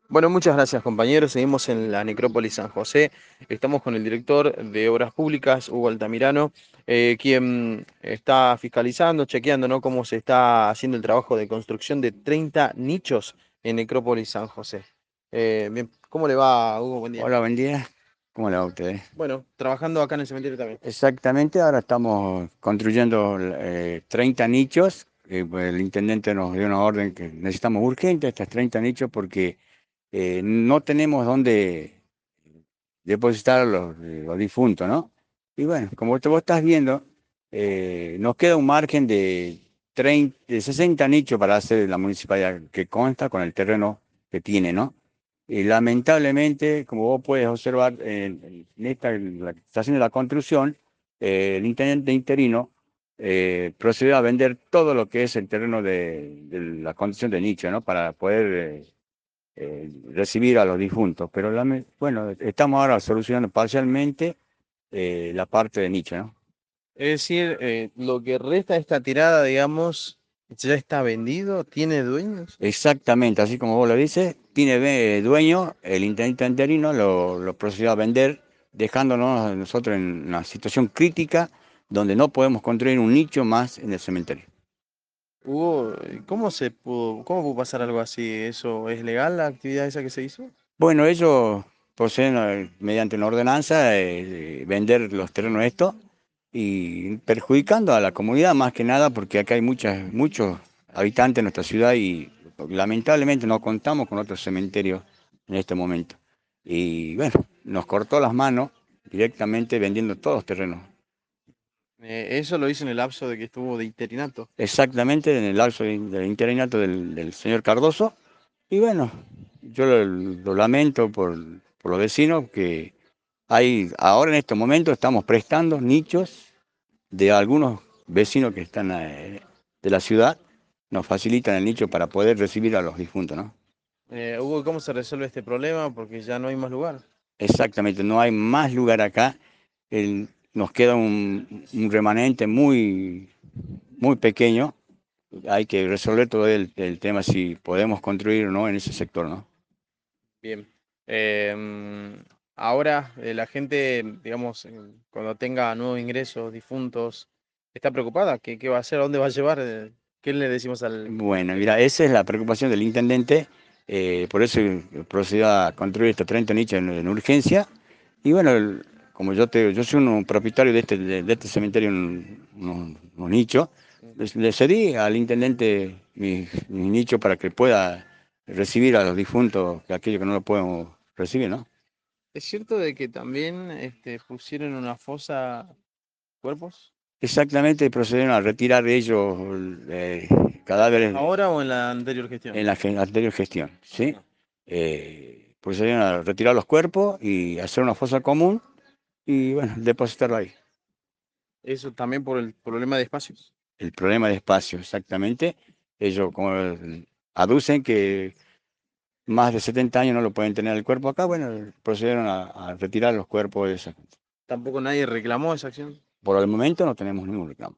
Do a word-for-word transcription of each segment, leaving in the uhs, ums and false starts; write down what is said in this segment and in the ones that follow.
Bueno, muchas gracias compañeros. Seguimos en la Necrópolis San José. Estamos con el director de Obras Públicas, Hugo Altamirano, eh, quien está fiscalizando, chequeando, ¿no?, cómo se está haciendo el trabajo de construcción de treinta nichos en Necrópolis San José. Eh, bien, ¿cómo le va, Hugo? Buen día. Hola, buen día. ¿Cómo le va a ustedes? Bueno, trabajando acá en el cementerio también. Exactamente, ahora estamos construyendo eh, treinta nichos. Eh, pues, el intendente nos dio una orden que necesitamos urgente estos treinta nichos porque eh, no tenemos dónde depositar los, los difuntos, ¿no? Y bueno, como vos vos estás viendo, eh, nos queda un margen de, treinta, de sesenta nichos para hacer la municipalidad que consta con el terreno que tiene, ¿no? Y lamentablemente, como vos puedes observar, en, en esta en la estación de la construcción, eh, el intendente interino eh, procedió a vender todo lo que es el terreno de, de la construcción de nicho, ¿no? Para poder eh, eh, recibir a los difuntos. Pero lame- bueno, estamos ahora solucionando parcialmente eh, la parte de nicho, ¿no? Es decir, eh, lo que resta de esta tirada, digamos, ya está vendido, ¿tiene dueños? Exactamente, así como vos lo dices, tiene eh, dueño, el intendente interino lo, lo procedió a vender, dejándonos a nosotros en una situación crítica donde no podemos construir un nicho más en el cementerio. Hugo, ¿cómo se pudo, cómo pudo pasar algo así? ¿Eso es legal, la actividad esa que se hizo? Bueno, ellos proceden eh, mediante una ordenanza eh, vender los terrenos estos y perjudicando a la comunidad más que nada porque acá hay muchas, muchos habitantes en nuestra ciudad y lamentablemente no contamos con otro cementerio en este momento. Y bueno, nos cortó las manos directamente vendiendo todos los terrenos. Eh, eso lo hizo en el lapso de que estuvo de interinato. Exactamente en el lapso de- del interinato del, del señor Cardoso. Y bueno, yo lo, lo lamento por, por los vecinos que hay, ahora en estos momentos estamos prestando nichos de algunos vecinos que están eh, de la ciudad, nos facilitan el nicho para poder recibir a los difuntos, ¿no? Eh, Hugo, ¿cómo se resuelve este problema? Porque ya no hay más lugar. Exactamente, no hay más lugar acá, el- nos queda un, un remanente muy, muy pequeño, hay que resolver todo el, el tema si podemos construir o no en ese sector, ¿no? Bien. Eh, mm, ahora eh, la gente, digamos, eh, cuando tenga nuevos ingresos, difuntos, está preocupada. ¿Qué, qué va a hacer? ¿A dónde va a llevar? Eh, ¿Qué le decimos al Bueno, cementerio? mira, esa es la preocupación del intendente, eh, por eso procedió a construir estos treinta nichos en, en urgencia. Y bueno, el- como yo te yo soy un propietario de este, de, de este cementerio, un- unos, unos nichos, les- le cedí al intendente mis mis nichos para que pueda recibir a los difuntos, que aquellos que no lo pueden recibir, ¿no? ¿Es cierto de que también este, pusieron una fosa cuerpos? Exactamente, procedieron a retirar de ellos eh, cadáveres ¿Ahora o en la anterior gestión? en la gen- anterior gestión, ¿sí? Ah. Eh, procedieron a retirar los cuerpos y hacer una fosa común y, bueno, depositarlo ahí. Eso también por el problema de espacios. El problema de espacio, exactamente. Ellos como aducen que más de setenta años no lo pueden tener el cuerpo acá, bueno, procedieron a, a retirar los cuerpos de esa. Tampoco nadie reclamó esa acción. Por el momento no tenemos ningún reclamo.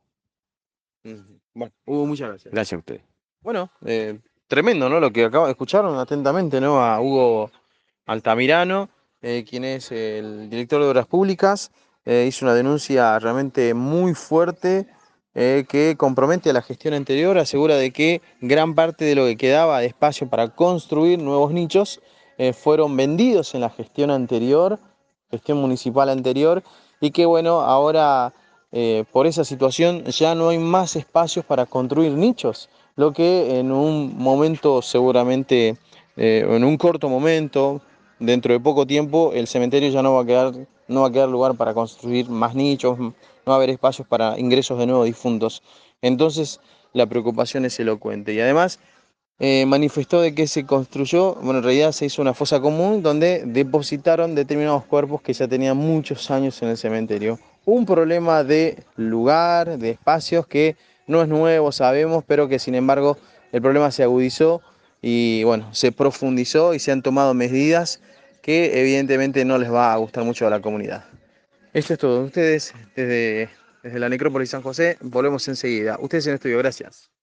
Ujú. Bueno, Hugo, muchas gracias. Gracias a ustedes. Bueno, eh, tremendo, ¿no? Lo que acabo de escuchar atentamente, ¿no? A Hugo Altamirano, eh, quien es el director de Obras Públicas, eh, hizo una denuncia realmente muy fuerte eh, que compromete a la gestión anterior, asegura de que gran parte de lo que quedaba de espacio para construir nuevos nichos eh, fueron vendidos en la gestión anterior, gestión municipal anterior, y que bueno, ahora eh, por esa situación ya no hay más espacios para construir nichos, lo que en un momento seguramente, eh, en un corto momento, dentro de poco tiempo, el cementerio ya no va a quedar, no va a quedar lugar para construir más nichos, no va a haber espacios para ingresos de nuevos difuntos. Entonces, la preocupación es elocuente. Y además, eh, manifestó de que se construyó, bueno, en realidad se hizo una fosa común donde depositaron determinados cuerpos que ya tenían muchos años en el cementerio. Un problema de lugar, de espacios que no es nuevo, sabemos, pero que sin embargo el problema se agudizó y bueno, se profundizó y se han tomado medidas que evidentemente no les va a gustar mucho a la comunidad. Esto es todo. Ustedes desde, desde la Necrópolis San José, volvemos enseguida. Ustedes en estudio, gracias.